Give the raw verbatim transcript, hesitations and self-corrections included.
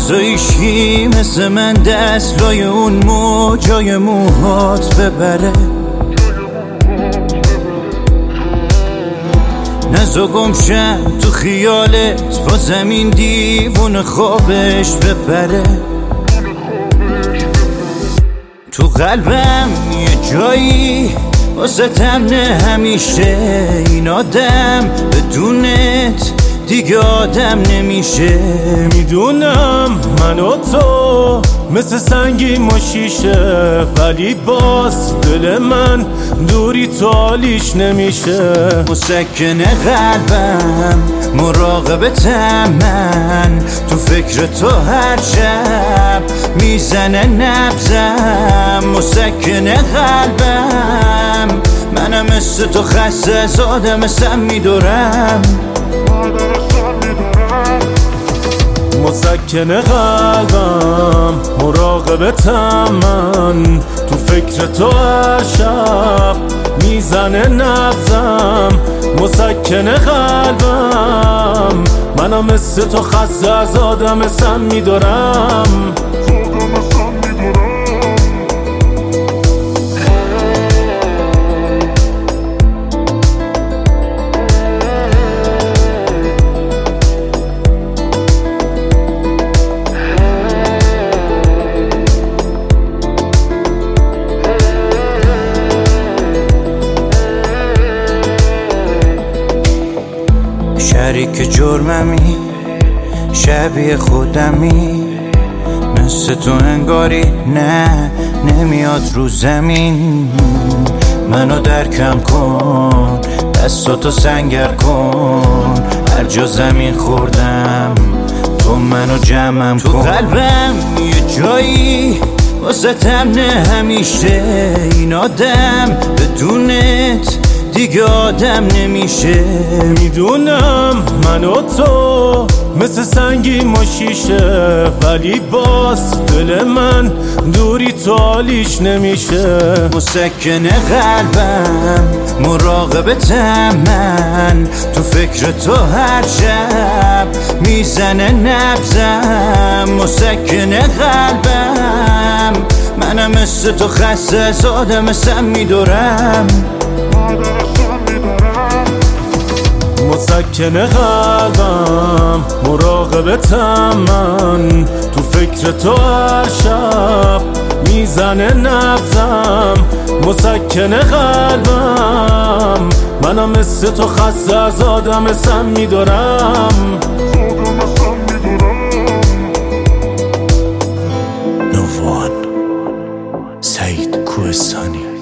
نزا ایشکی مثل من دست لای اون موجای موهات ببره، نزا گمشم تو خیالت با زمین دیوون خوابش ببره. تو قلبم یه جایی واسه تمنه همیشه، این آدم بدونت دیگه آدم نمیشه. میدونم من و تو مثل سنگی و شیشه، ولی باز دل من دوری تو حالیش نمیشه. مسکن قلبم مراقبتم من، تو فکر تو هر شب میزنه نبزم. مسکن قلبم منم مثل تو خسته از آدم سم میدورم. مسکن قلبم مراقبتم من، تو فکر تو هر شب میزنه نبزم. مسکن قلبم منم مثل تو خسته از آدم سم میدارم. شریک جرممی شبیه خودمی، مثل تو انگاری نه نمیاد رو زمین. منو درکم کن دستاتو سنگر کن، هر جا زمین خوردم تو منو جمعم کن. تو قلبم یه جایی واسه تمنه همیشه، این آدم بدونت دیگه آدم نمیشه. میدونم من و تو مثل سنگی و شیشه، ولی باز دل من دوری تو حالیش نمیشه. مسکن قلبم مراقبتم من، تو فکر تو هر شب میزنه نبزم. مسکن قلبم منم مثل تو خسته از آدم سم میدورم. مسکن قلبم مراقبتم من، تو فکر تو هر شب میزنه نبزم. مسکن قلبم منم مثل تو خسته از آدم سم میدارم. نووان سعید کوهستانی.